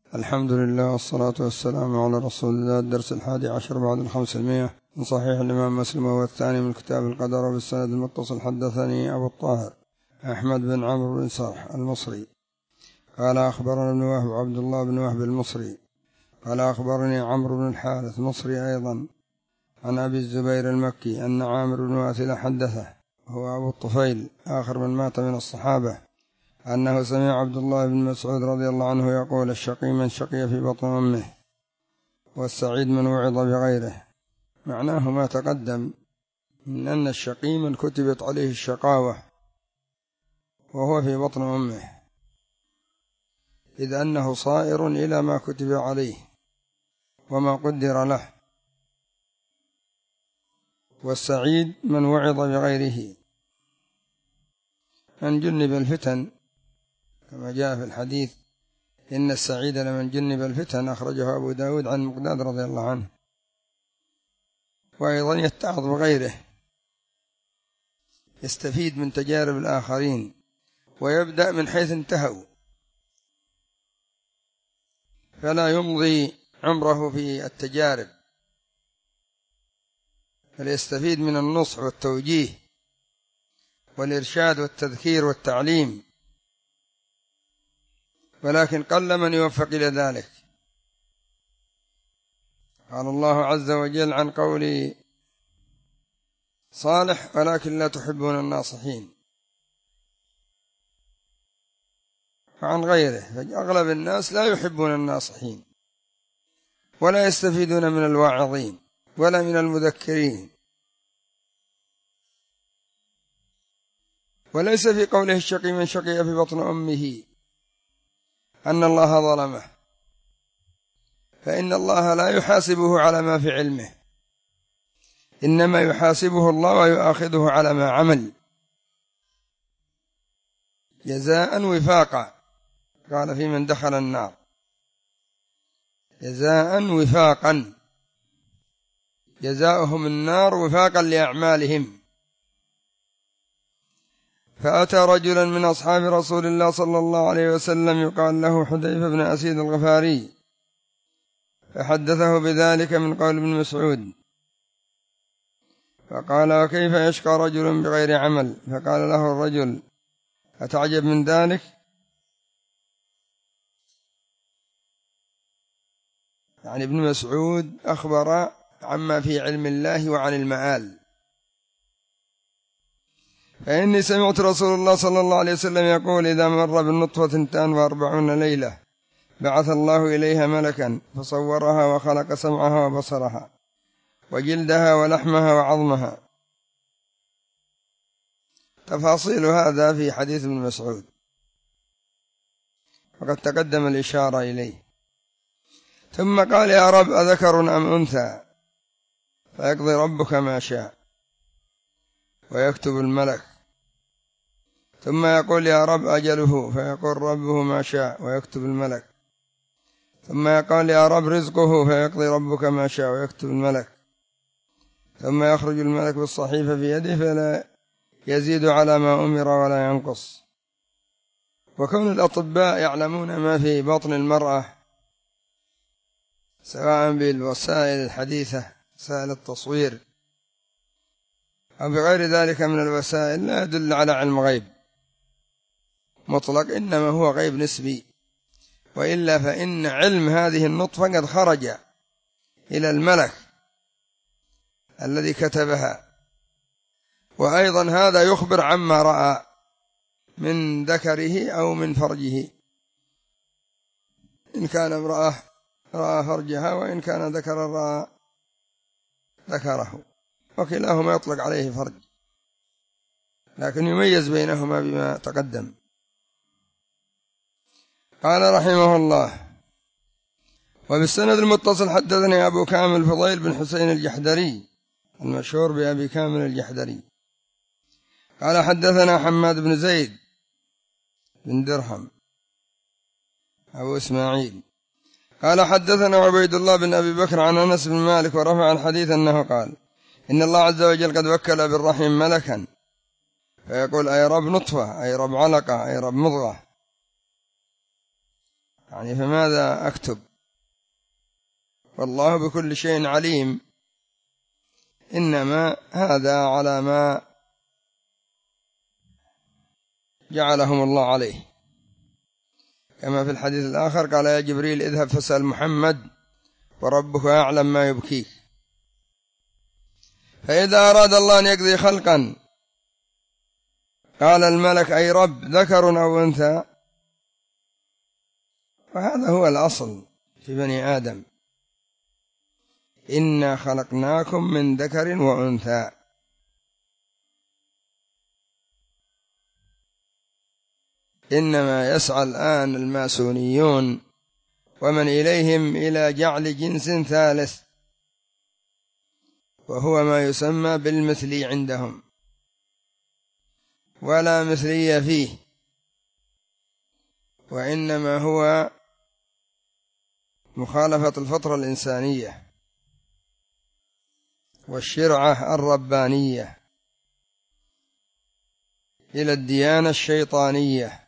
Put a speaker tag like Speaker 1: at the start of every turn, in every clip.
Speaker 1: الحمد لله والصلاة والسلام على رسول الله. الدرس 11 بعد 500 من صحيح الإمام مسلم، وهو الثاني من كتاب القدر. وبالسند المتصل حدثني أبو الطاهر أحمد بن عمرو بن صرح المصري قال أخبرنا ابن وهب عبد الله بن وهب المصري قال أخبرني عمرو بن الحارث مصري أيضا عن أبي الزبير المكي أن عامر بن واثلة حدثه، هو أبو الطفيل آخر من مات من الصحابة، أنه سمع عبد الله بن مسعود رضي الله عنه يقول: الشقي من شقي في بطن أمه، والسعيد من وعظ بغيره. معناه ما تقدم من أن الشقي من كتبت عليه الشقاوة وهو في بطن أمه، إذ أنه صائر إلى ما كتب عليه وما قدر له. والسعيد من وعظ بغيره، من جنب الفتن، كما جاء في الحديث: إن السعيد لمن جنب الفتن، أخرجه أبو داود عن مقداد رضي الله عنه. وأيضا يتعظ بغيره، يستفيد من تجارب الآخرين ويبدأ من حيث انتهوا، فلا يمضي عمره في التجارب، بل يستفيد من النصح والتوجيه والإرشاد والتذكير والتعليم، ولكن قل من يوفق إلى ذلك. قال الله عز وجل عن قول صالح: ولكن لا تحبون الناصحين. وعن غيره: فأغلب الناس لا يحبون الناصحين ولا يستفيدون من الواعظين ولا من المذكرين. وليس في قوله الشقي من شقي في بطن أمه أن الله ظلمه، فإن الله لا يحاسبه على ما في علمه، إنما يحاسبه الله ويؤاخذه على ما عمل جزاء وفاقا. قال: في من دخل النار جزاء وفاقا، جزاؤهم النار وفاقا لأعمالهم. فأتى رجلا من أصحاب رسول الله صلى الله عليه وسلم يقال له حذيفة بن أسيد الغفاري، فحدثه بذلك من قول ابن مسعود، فقال: وكيف يشقى رجل بغير عمل؟ فقال له الرجل: أتعجب من ذلك؟ يعني ابن مسعود أخبر عما في علم الله وعن المآل. فإني سمعت رسول الله صلى الله عليه وسلم يقول: إذا مر بالنطفة 42 ليلة بعث الله إليها ملكا فصورها وخلق سمعها وبصرها وجلدها ولحمها وعظمها. تفاصيل هذا في حديث ابن مسعود، وقد تقدم الإشارة إليه. ثم قال: يا رب، أذكر أم أنثى؟ فيقضي ربك ما شاء ويكتب الملك. ثم يقول: يا رب، أجله؟ فيقول ربه ما شاء ويكتب الملك. ثم يقول: يا رب، رزقه؟ فيقضي ربك ما شاء ويكتب الملك. ثم يخرج الملك بالصحيفة في يده فلا يزيد على ما أمر ولا ينقص. وكون الأطباء يعلمون ما في بطن المرأة، سواء بالوسائل الحديثة، وسائل التصوير، أو بغير ذلك من الوسائل، لا يدل على علم غيب مطلق، إنما هو غيب نسبي. وإلا فإن علم هذه النطفة قد خرج إلى الملك الذي كتبها. وأيضا هذا يخبر عما رأى من ذكره أو من فرجه، إن كان امرأة رأى فرجها، وإن كان ذكرا رأى ذكره، وكلاهما يطلق عليه فرج، لكن يميز بينهما بما تقدم. قال رحمه الله: وبالسند المتصل حدثني أبو كامل فضيل بن حسين الجحدري المشهور بأبي كامل الجحدري قال حدثنا حماد بن زيد بن درهم أبو إسماعيل قال حدثنا عبيد الله بن أبي بكر عن أنس بن مالك ورفع الحديث أنه قال: إن الله عز وجل قد وكل بالرحم ملكا فيقول: أي رب نطفة، أي رب علقة، أي رب مضغة. يعني فماذا أكتب؟ والله بكل شيء عليم، إنما هذا على ما جعلهم الله عليه، كما في الحديث الآخر قال يا جبريل اذهب فاسأل محمد وربك أعلم ما يبكيك. فإذا أراد الله أن يقضي خلقا قال الملك أي رب ذكر أو أنثى، وهذا هو الأصل في بني آدم، إنا خلقناكم من ذكر وأنثى. إنما يسعى الآن الماسونيون ومن إليهم إلى جعل جنس ثالث، وهو ما يسمى بالمثلي عندهم، ولا مثلية فيه، وإنما هو مخالفة الفطرة الإنسانية والشرعة الربانية إلى الديانة الشيطانية.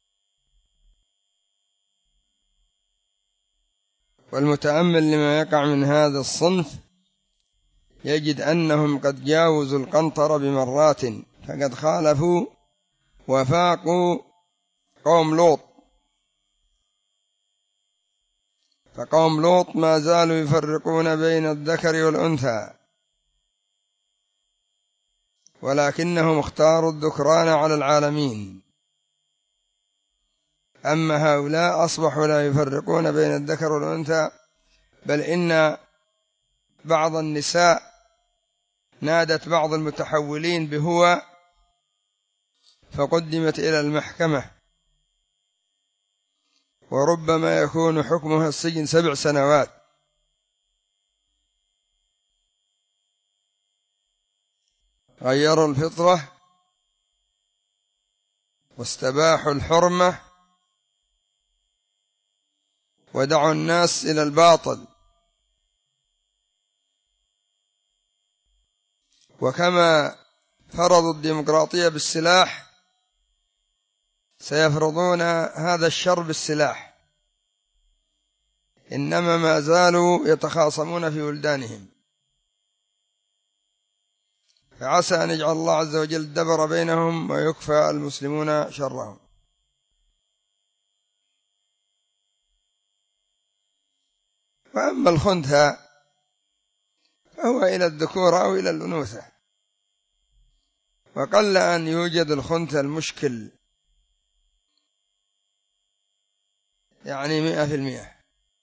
Speaker 1: والمتأمل لما يقع من هذا الصنف يجد أنهم قد جاوزوا القنطرة بمرات، فقد خالفوا وفاقوا قوم لوط، فقوم لوط ما زالوا يفرقون بين الذكر والأنثى، ولكنهم اختاروا الذكران على العالمين. أما هؤلاء أصبحوا لا يفرقون بين الذكر والأنثى، بل إن بعض النساء نادت بعض المتحولين بهو فقدمت إلى المحكمة، وربما يكون حكمها السجن 7 سنوات. غيروا الفطرة واستباحوا الحرمة ودعوا الناس إلى الباطل. وكما فرضوا الديمقراطية بالسلاح سيفرضون هذا الشر بالسلاح، إنما ما زالوا يتخاصمون في بلدانهم، فعسى أن يجعل الله عز وجل الدبر بينهم ويكفى المسلمون شرهم. وأما الخنثى فهو إلى الذكور أو إلى الأنوثة، وقل أن يوجد الخنثى المشكل يعني 100%.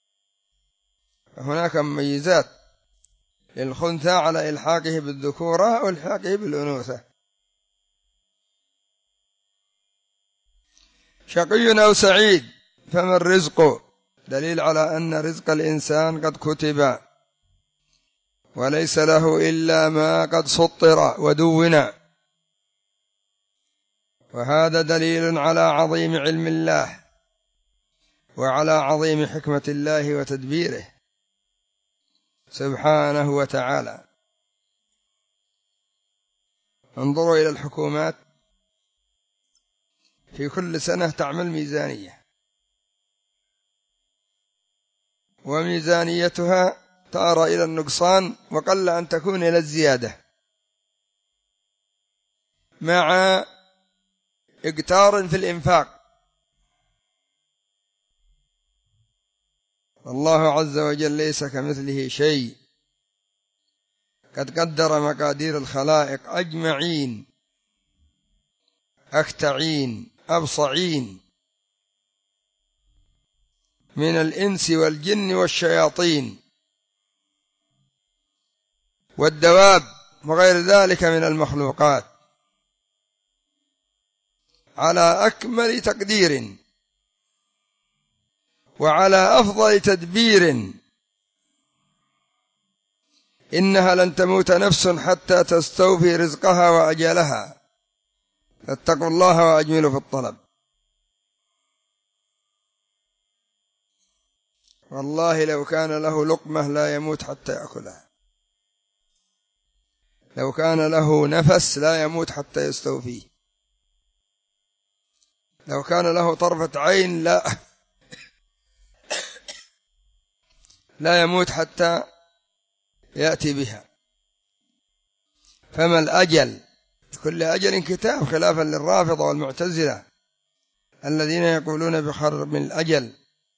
Speaker 1: هناك مميزات للخنثى على إلحاقه بالذكورة أو إلحاقه بالأنوثة. شقي أو سعيد فما الرزق؟ دليل على أن رزق الإنسان قد كتب، وليس له إلا ما قد سطر ودون، وهذا دليل على عظيم علم الله وعلى عظيم حكمة الله وتدبيره سبحانه وتعالى. انظروا إلى الحكومات في كل سنة تعمل ميزانية، وميزانيتها ترى إلى النقصان وقل أن تكون إلى الزيادة، مع إقتار في الإنفاق. الله عز وجل ليس كمثله شيء، قد قدر مقادير الخلائق أجمعين، أكتعين أبصعين، من الإنس والجن والشياطين والدواب وغير ذلك من المخلوقات، على أكمل تقدير وعلى أفضل تدبير. إنها لن تموت نفس حتى تستوفي رزقها وأجلها، فاتقوا الله وأجملوا في الطلب. والله لو كان له لقمة لا يموت حتى يأكلها، لو كان له نفس لا يموت حتى يستوفيه، لو كان له طرفة عين لا يموت حتى يأتي بها. فما الأجل؟ لكل أجل كتاب، خلافا للرافضة والمعتزلة الذين يقولون بخرم الأجل،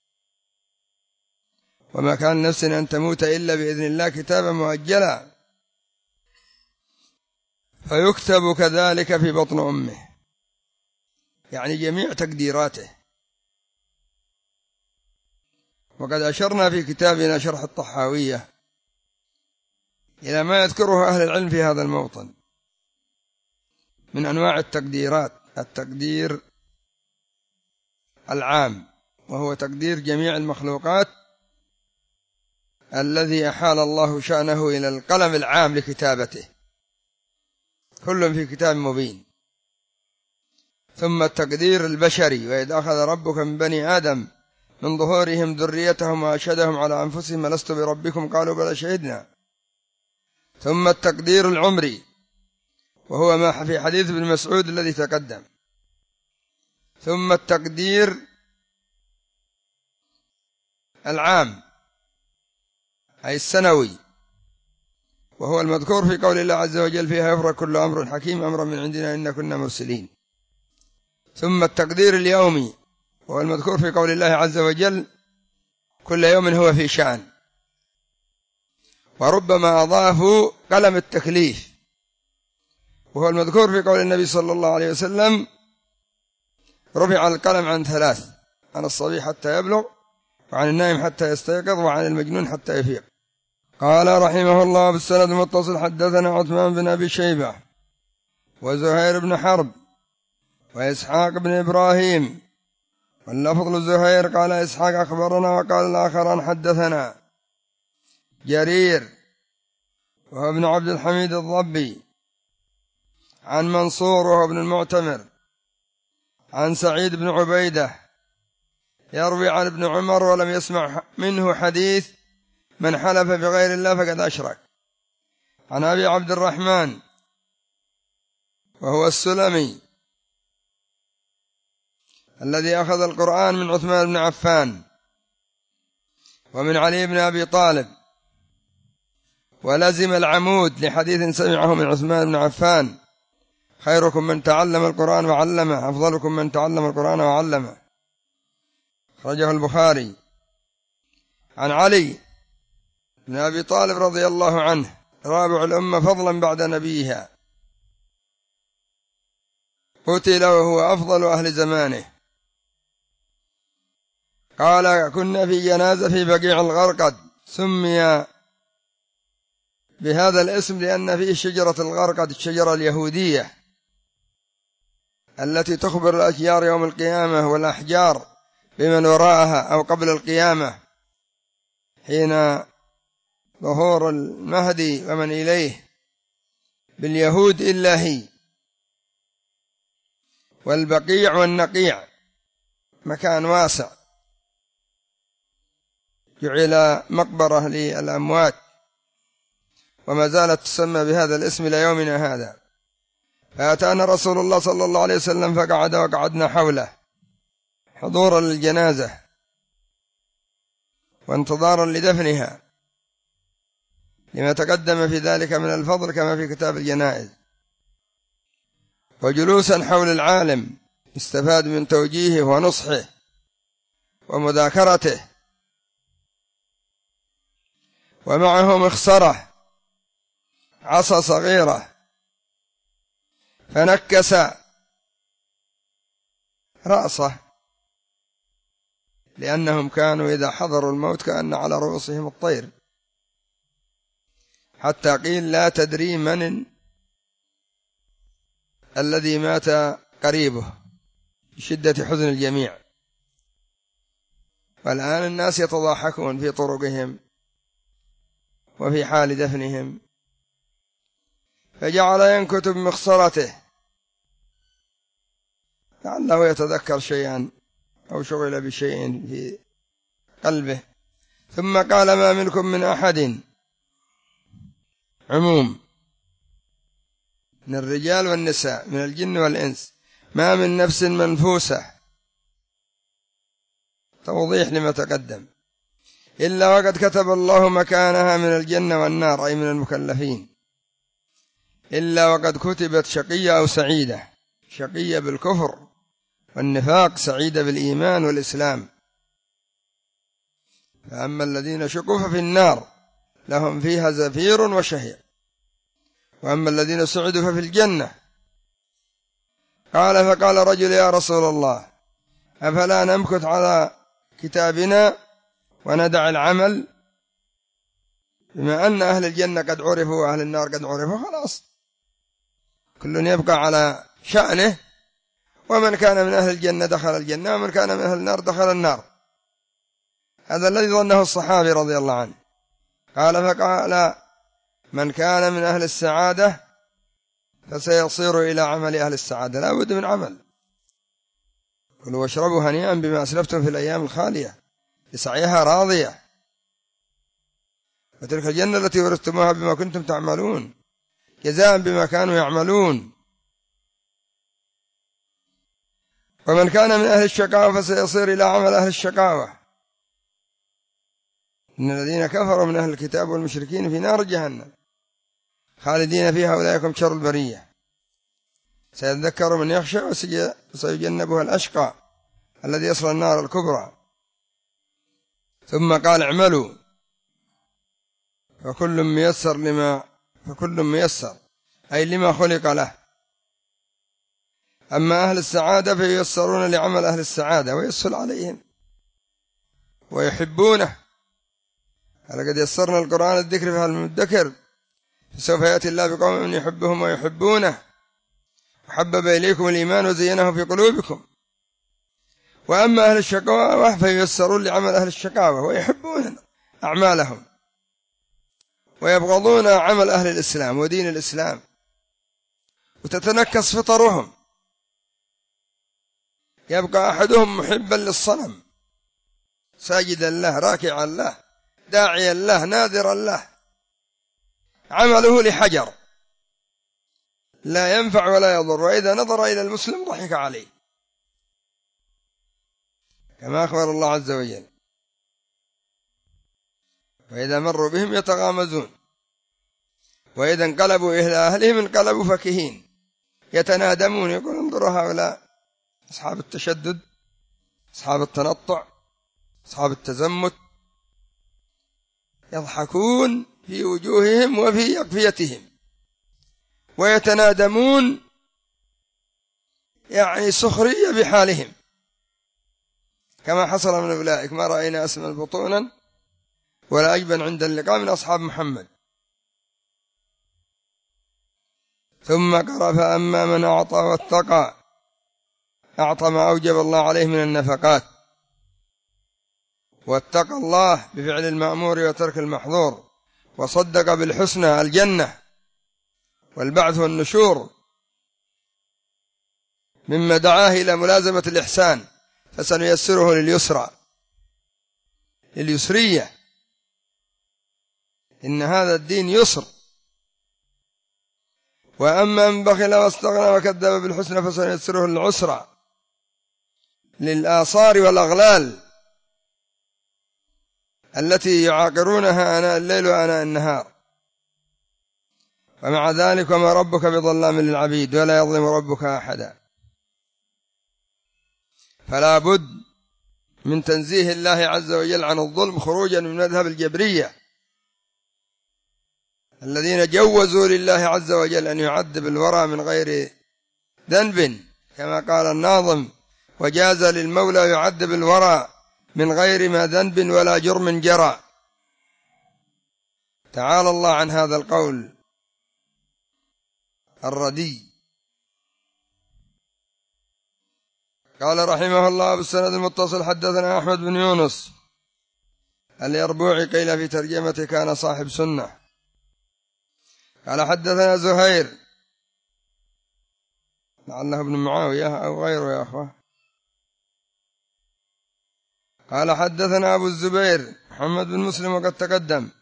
Speaker 1: وما كان نفس أن تموت إلا بإذن الله كتابا مؤجلا، فيكتب كذلك في بطن أمه، يعني جميع تقديراته. وقد أشرنا في كتابنا شرح الطحاوية إلى ما يذكره أهل العلم في هذا الموطن من أنواع التقديرات. التقدير العام، وهو تقدير جميع المخلوقات الذي أحال الله شأنه إلى القلم العام لكتابته، كل في كتاب مبين. ثم التقدير البشري، وإذ أخذ ربك من بني آدم من ظهورهم ذريتهم وأشهدهم على أنفسهم ألست بربكم قالوا بلى شهدنا. ثم التقدير العمري، وهو ما في حديث ابن مسعود الذي تقدم. ثم التقدير العام أي السنوي، وهو المذكور في قول الله عز وجل فيها يفرق كل أمر حكيم أمرا من عندنا إنا كنا مرسلين. ثم التقدير اليومي، وهو المذكور في قول الله عز وجل كل يوم هو في شأن. وربما أضافوا قلم التكليف، وهو المذكور في قول النبي صلى الله عليه وسلم رفع القلم عن ثلاث: عن الصبي حتى يبلغ، وعن النائم حتى يستيقظ، وعن المجنون حتى يفيق. قال رحمه الله بالسند المتصل حدثنا عثمان بن أبي شيبة وزهير بن حرب وإسحاق بن إبراهيم، واللفظ لزهير قال إسحاق أخبرنا، وقال الآخران حدثنا جرير وهو ابن عبد الحميد الضبي عن منصور وهو ابن المعتمر عن سعيد بن عبيدة يروي عن ابن عمر ولم يسمع منه حديث من حلف بغير الله فقد أشرك. عن أبي عبد الرحمن وهو السلمي الذي أخذ القرآن من عثمان بن عفان ومن علي بن أبي طالب، ولزم العمود لحديث سمعه من عثمان بن عفان: خيركم من تعلم القرآن وعلمه، أفضلكم من تعلم القرآن وعلمه، أخرجه البخاري. عن علي بن أبي طالب رضي الله عنه رابع الأمة فضلا بعد نبيها، قتل وهو أفضل أهل زمانه. قال كنا في جنازة في بقيع الغرقد، سمي بهذا الاسم لأن فيه شجرة الغرقد، الشجرة اليهودية التي تخبر الأشجار يوم القيامة والأحجار بمن وراءها أو قبل القيامة حين ظهور المهدي ومن إليه باليهود إلا هي. والبقيع والنقيع مكان واسع جعل مقبرة للأموات، وما زالت تسمى بهذا الاسم إلى يومنا هذا. فأتانا رسول الله صلى الله عليه وسلم فقعد وقعدنا حوله حضورا للجنازة وانتظارا لدفنها، لما تقدم في ذلك من الفضل كما في كتاب الجنائز. وجلوسا حول العالم استفاد من توجيهه ونصحه ومذاكرته، ومعه مخصرة عصا صغيرة فنكس رأسه، لأنهم كانوا إذا حضروا الموت كأن على رؤوسهم الطير، حتى قيل لا تدري من الذي مات قريبه بشدة حزن الجميع. والآن الناس يتضاحكون في طرقهم وفي حال دفنهم. فجعل ينكت بمخصرته لعله يتذكر شيئا أو شغل بشيء في قلبه، ثم قال ما منكم من أحد، عموم من الرجال والنساء من الجن والإنس، ما من نفس منفوسة، توضيح لما تقدم، إلا وقد كتب الله مكانها من الجنة والنار، أي من المكلفين، إلا وقد كتبت شقية أو سعيدة، شقية بالكفر والنفاق، سعيدة بالإيمان والإسلام. فأما الذين شقوا ففي النار لهم فيها زفير وشهيق، وأما الذين سعدوا ففي الجنة. فقال رجل: يا رسول الله، أفلا نمكث على كتابنا وندع العمل؟ بما أن أهل الجنة قد عرفوا وأهل النار قد عرفوا، خلاص كل يبقى على شأنه، ومن كان من أهل الجنة دخل الجنة، ومن كان من أهل النار دخل النار. هذا الذي ظنه الصحابي رضي الله عنه. فقال: من كان من أهل السعادة فسيصير إلى عمل أهل السعادة، لا بد من عمل. كلوا واشربوا هنيئا بما أسلفتم في الأيام الخالية، لسعيها راضية، وتلك الجنة التي ورثتموها بما كنتم تعملون، جزاء بما كانوا يعملون. ومن كان من أهل الشقاوة فسيصير إلى عمل أهل الشقاوة. إن الذين كفروا من أهل الكتاب والمشركين في نار جهنم خالدين فيها، أولئك هم شر البرية. سيذكر من يخشى وسيجنبها الأشقى الذي يصل النار الكبرى. ثم قال: اعملوا فكل ميسر أي لما خلق له. أما أهل السعادة فييسرون لعمل أهل السعادة ويسهل عليهم ويحبونه. لقد يسرنا القرآن الذكر فهل من مدكر، فسوف يأتي الله بقوم من يحبهم ويحبونه، وحبب إليكم الإيمان وزينه في قلوبكم. وأما أهل الشقاوة فييسرون لعمل أهل الشقاوة ويحبون أعمالهم، ويبغضون عمل أهل الإسلام ودين الإسلام، وتتنكس فطرهم. يبقى أحدهم محبا للصنم، ساجدا له، راكعا له، داعيا له، ناذرا له، عمله لحجر لا ينفع ولا يضر، وإذا نظر إلى المسلم ضحك عليه، كما أخبر الله عز وجل: وإذا مروا بهم يتغامزون، وإذا انقلبوا إلى أهلهم انقلبوا فكهين يتنادمون، يقول: انظروا هؤلاء أصحاب التشدد، أصحاب التنطع، أصحاب التزمت، يضحكون في وجوههم وفي أكفيتهم، ويتنادمون، يعني سخرية بحالهم، كما حصل من أولئك: ما رأينا أسمى بطونا ولا أجبن عند اللقاء من أصحاب محمد. ثم قرأ: فأما من أعطى واتقى، أعطى ما أوجب الله عليه من النفقات، واتقى الله بفعل المأمور وترك المحظور، وصدق بالحسنى الجنة والبعث والنشور، مما دعاه إلى ملازمة الإحسان، فسنيسره لليسرية. إن هذا الدين يسر. وأما من بخل واستغنى وكذب بالحسنى فسنيسره للعسرى، للآثار والأغلال التي يعاقرونها آناء الليل وآناء النهار. ومع ذلك وما ربك بظلام للعبيد ولا يظلم ربك أحدا. فلا بد من تنزيه الله عز وجل عن الظلم، خروجا من مذهب الجبرية الذين جوزوا لله عز وجل أن يعذب الورى من غير ذنب، كما قال الناظم: وجاز للمولى يعذب الورى من غير ما ذنب ولا جرم جرى. تعالى الله عن هذا القول الردي. قال رحمه الله بالسند المتصل: حدثنا أحمد بن يونس اليربوعي، قيل في ترجمته كان صاحب سنة. قال حدثنا زهير، لعله ابن معاوية أو غيره يا أخوة. قال حدثنا أبو الزبير محمد بن مسلم وقد تقدم،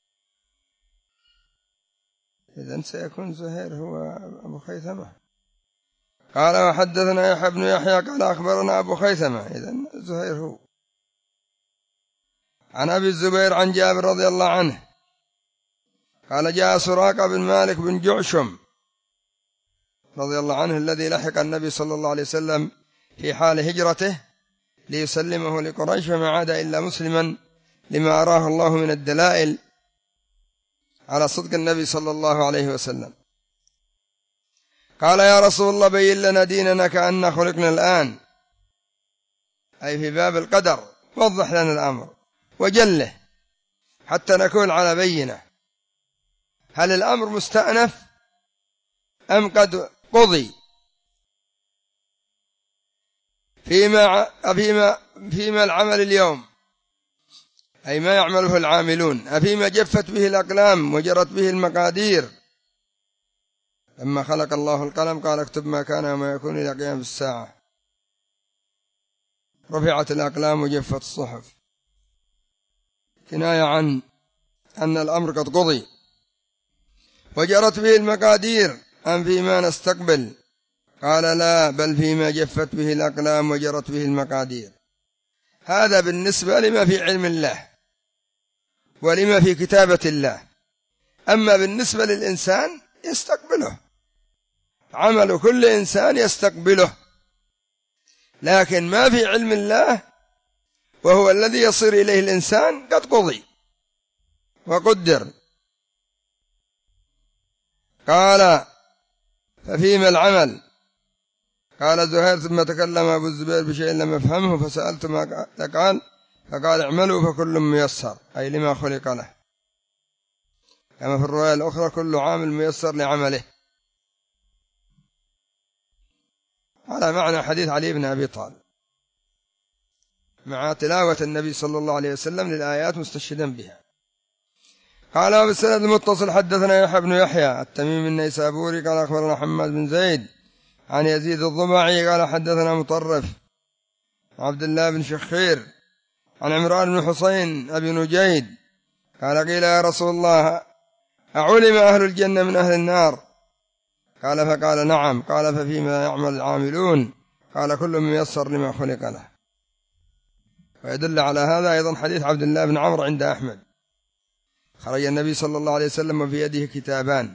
Speaker 1: إذن سيكون زهير هو أبو خيثمة. قال وحدثنا يحيى بن يحيى قال أخبرنا أبو خيثمة، إذن زهير هو. عن أبي الزبير عن جابر رضي الله عنه قال جاء سراقة بن مالك بن جعشم رضي الله عنه الذي لحق النبي صلى الله عليه وسلم في حال هجرته ليسلمه لقريش، فما عاد إلا مسلما لما أراه الله من الدلائل على صدق النبي صلى الله عليه وسلم. قال يا رسول الله بين لنا ديننا كأننا خلقنا الآن، أي في باب القدر، وضح لنا الأمر وجله حتى نكون على بينة، هل الأمر مستأنف أم قد قضي فيما العمل اليوم، أي ما يعمله العاملون، أفيما جفت به الأقلام وجرت به المقادير. لما خلق الله القلم قال اكتب ما كان وما يكون إلى قيام الساعة، رفعت الأقلام وجفت الصحف، كناية عن أن الأمر قد قضي. وجرت به المقادير أم فيما نستقبل؟ قال لا، بل فيما جفت به الأقلام وجرت به المقادير. هذا بالنسبة لما في علم الله ولما في كتابة الله. أما بالنسبة للإنسان يستقبله، عمل كل إنسان يستقبله، لكن ما في علم الله وهو الذي يصير إليه الإنسان قد قضي وقدر. قال ففيما العمل؟ قال زهير ثم تكلم أبو الزبير بشيء لم يفهمه فسألت ما قال، فقال اعملوا فكل ميسر، أي لما خلق له، كما في الرواية الأخرى كل عامل ميسر لعمله، على معنى حديث علي بن أبي طالب مع تلاوة النبي صلى الله عليه وسلم للآيات مستشهدا بها. قال بالسند المتصل حدثنا يحيى بن يحيى التميمي النيسابوري قال أخبرنا محمد بن زيد عن يزيد الضبعي قال حدثنا مطرف عبد الله بن شخير عن عمران بن حسين أبي نجيد قال قيل يا رسول الله أعلم أهل الجنة من أهل النار؟ قال فقال نعم. قال ففيما يعمل العاملون؟ قال كل ميسر لما خلق له. ويدل على هذا أيضا حديث عبد الله بن عمرو عند أحمد، خرج النبي صلى الله عليه وسلم وفي يده كتابان،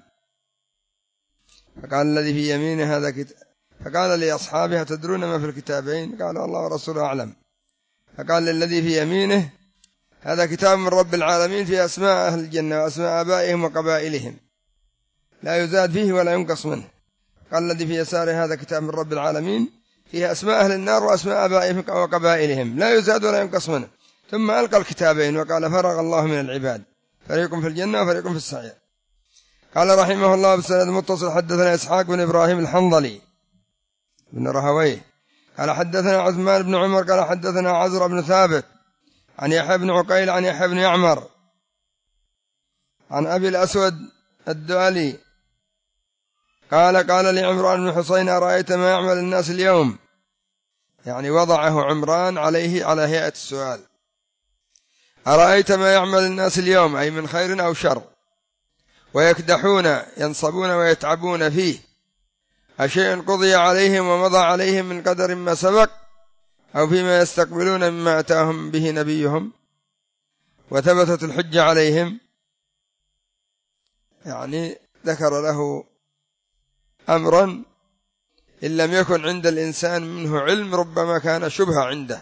Speaker 1: فقال الذي في يمينه هذا كتاب، فقال لأصحابه تدرون ما في الكتابين؟ قالوا الله ورسوله أعلم. فقال للذي في يمينه هذا كتاب من رب العالمين فيه أسماء أهل الجنة وأسماء آبائهم وقبائلهم لا يزاد فيه ولا ينقص منه. قال الذي في يساره هذا كتاب من رب العالمين فيه أسماء أهل النار وأسماء آبائهم وقبائلهم لا يزاد ولا ينقص منه. ثم ألقى الكتابين وقال فرغ الله من العباد، فريق في الجنة وفريق في السعير. قال رحمه الله بالسند المتصل حدثنا إسحاق بن إبراهيم الحنظلي بن رهويه قال حدثنا عثمان بن عمر قال حدثنا عزر بن ثابت عن يحيى بن عقيل عن يحيى بن يعمر عن أبي الأسود الدؤلي قال لعمران بن حسين أرأيت ما يعمل الناس اليوم؟ يعني وضعه عمران عليه على هيئة السؤال، أرأيت ما يعمل الناس اليوم أي من خير أو شر، ويكدحون ينصبون ويتعبون فيه، أشيء قضي عليهم ومضى عليهم من قدر ما سبق، أو فيما يستقبلون مما أتاهم به نبيهم وثبتت الحجة عليهم؟ يعني ذكر له أمرا إن لم يكن عند الإنسان منه علم ربما كان شبهة عنده.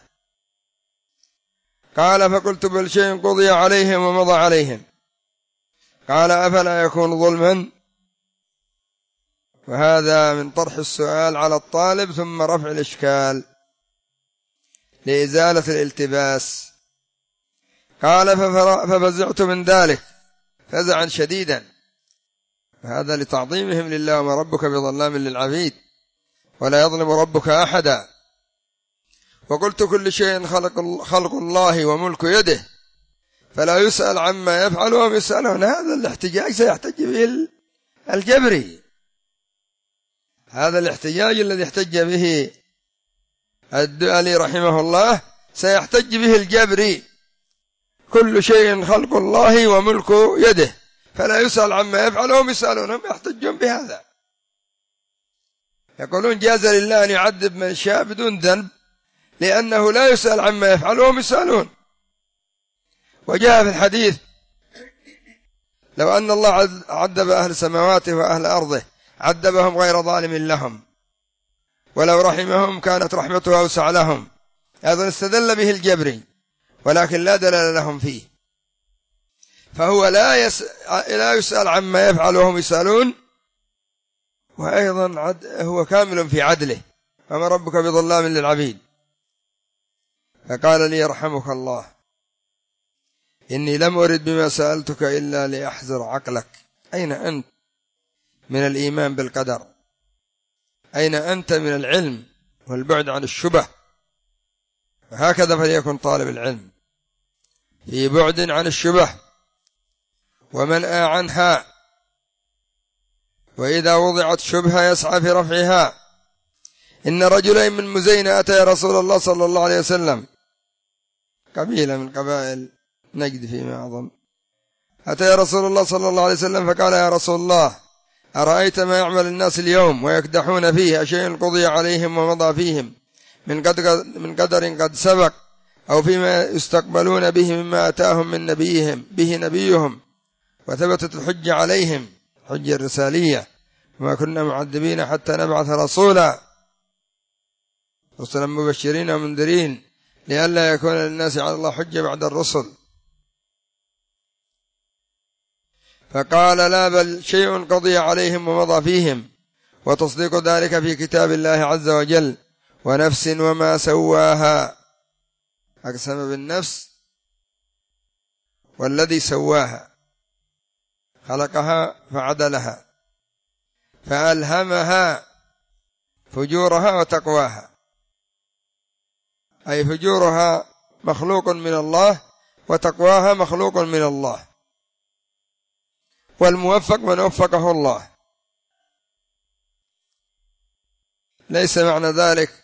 Speaker 1: قال فقلت بل شيء قضي عليهم ومضى عليهم. قال أفلا يكون ظلما؟ وهذا من طرح السؤال على الطالب ثم رفع الإشكال لإزالة الالتباس. قال ففزعت من ذلك فزعا شديدا، هذا لتعظيمهم لله وما ربك بظلام للعبيد ولا يظلم ربك أحدا. وقلت كل شيء خلق الله وملك يده فلا يسأل عما يفعل وهم يسألون. هذا الاحتجاج سيحتج به الجبري، هذا الاحتجاج الذي احتج به الدؤلي رحمه الله سيحتج به الجبري، كل شيء خلق الله وملك يده فلا يسأل عما يفعل وهم يسألون، هم يحتجون بهذا، يقولون جاز لله أن يعذب من شاء بدون ذنب لأنه لا يسأل عما يفعل وهم يسألون. وجاء في الحديث لو أن الله عذب أهل سماواته وأهل أرضه عذبهم غير ظالم لهم، ولو رحمهم كانت رحمته أوسع لهم. أيضا استدل به الجبري ولكن لا دلال لهم فيه، فهو لا يسأل عما يفعل وهم يسألون، وأيضا هو كامل في عدله، وما ربك بظلام للعبيد. فقال لي يرحمك الله إني لم أرد بما سألتك إلا لأحذر عقلك. أين أنت من الإيمان بالقدر؟ أين أنت من العلم والبعد عن الشبه؟ وهكذا فليكن طالب العلم، في بعد عن الشبه ومنأى عنها، وإذا وضعت شبهة يسعى في رفعها. إن رجلين من مزينة أتى رسول الله صلى الله عليه وسلم، قبيلة من قبائل نجد فيما أظن، أتى رسول الله صلى الله عليه وسلم فقال يا رسول الله أرأيت ما يعمل الناس اليوم ويكدحون فيه، أشيء قضي عليهم ومضى فيهم من قدر قد سبق، أو فيما يستقبلون به مما أتاهم من نبيهم وثبتت الحجة عليهم، حجة الرسالية، وما كنا معذبين حتى نبعث رسولا مبشرين ومنذرين لئلا يكون للناس على الله حجة بعد الرسل. فقال لا، بل شيء قضي عليهم ومضى فيهم، وتصديق ذلك في كتاب الله عز وجل. ونفس وما سواها، أقسم بالنفس والذي سواها، خلقها فعدلها فألهمها فجورها وتقواها، أي فجورها مخلوق من الله وتقواها مخلوق من الله، والموفق من وفقه الله. ليس معنى ذلك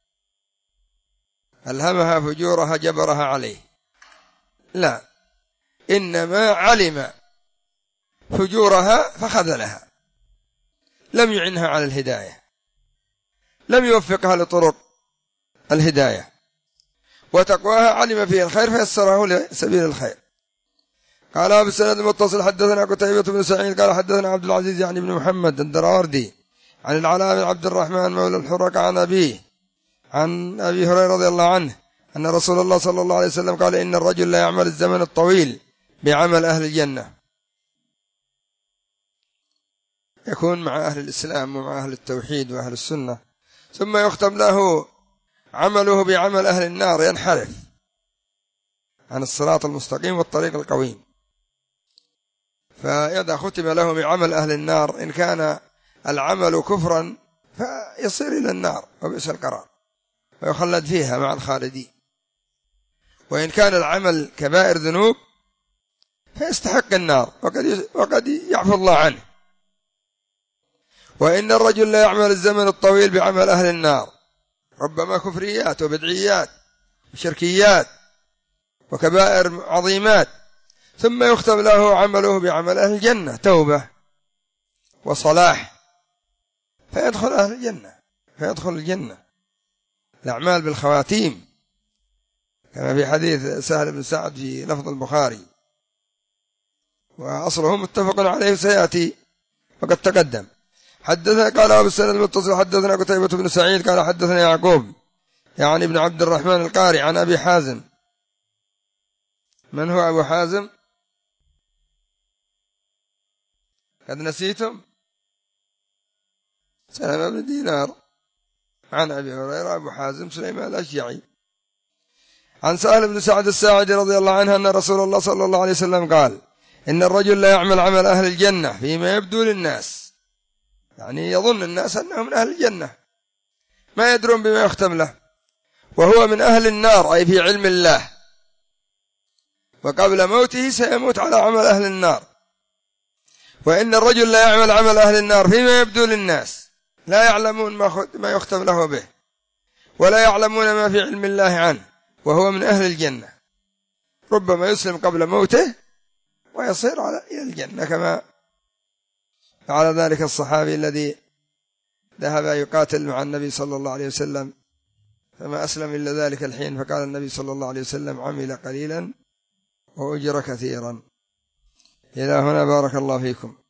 Speaker 1: ألهمها فجورها جبرها عليه، لا، إنما علم فجورها فخذلها، لم يعنها على الهداية، لم يوفقها لطرق الهداية. وتقواها علم فيه الخير فيسره لسبيل الخير. قال أبو السند المتصل حدثنا قتيبة بن سعيد قال حدثنا عبد العزيز يعني بن محمد الدراوردي عن العلاء بن عبد الرحمن مولى الحرق عن أبيه عن أبي هريرة رضي الله عنه أن رسول الله صلى الله عليه وسلم قال إن الرجل لا يعمل الزمن الطويل بعمل أهل الجنة، يكون مع أهل الإسلام ومع أهل التوحيد وأهل السنة، ثم يختم له عمله بعمل أهل النار، ينحرف عن الصراط المستقيم والطريق القويم. فإذا ختم له بعمل أهل النار، إن كان العمل كفرا فيصير إلى النار وبئس القرار ويخلد فيها مع الخالدين، وإن كان العمل كبائر ذنوب فيستحق النار وقد يعفو الله عنه. وإن الرجل لا يعمل الزمن الطويل بعمل أهل النار، ربما كفريات وبدعيات وشركيات وكبائر عظيمات، ثم يختم له عمله بعمل أهل الجنة، توبة وصلاح، فيدخل أهل الجنة، فيدخل الجنة. الأعمال بالخواتيم، كما في حديث سهل بن سعد في لفظ البخاري، وأصله متفق عليه سيأتي وقد تقدم. حدثنا قال أبو السند المتصل حدثنا قتيبة بن سعيد قال حدثنا يعقوب يعني ابن عبد الرحمن القاري عن أبي حازم. من هو أبو حازم؟ قد نسيتم؟ سلمة بن دينار عن أبي هريرة. أبو حازم سليمان الأشجعي. عن سهل بن سعد الساعدي رضي الله عنه أن رسول الله صلى الله عليه وسلم قال إن الرجل لا يعمل عمل أهل الجنة فيما يبدو للناس، يعني يظن الناس أنهم من أهل الجنة، ما يدرون بما يختم له، وهو من أهل النار، أي في علم الله، وقبل موته سيموت على عمل أهل النار. وإن الرجل لا يعمل عمل أهل النار فيما يبدو للناس، لا يعلمون ما يختم له به، ولا يعلمون ما في علم الله عنه، وهو من أهل الجنة، ربما يسلم قبل موته ويصير إلى الجنة، كما فعل ذلك الصحابي الذي ذهب يقاتل مع النبي صلى الله عليه وسلم فما أسلم إلا ذلك الحين، فقال النبي صلى الله عليه وسلم عمل قليلا وأجر كثيرا. إلى هنا بارك الله فيكم.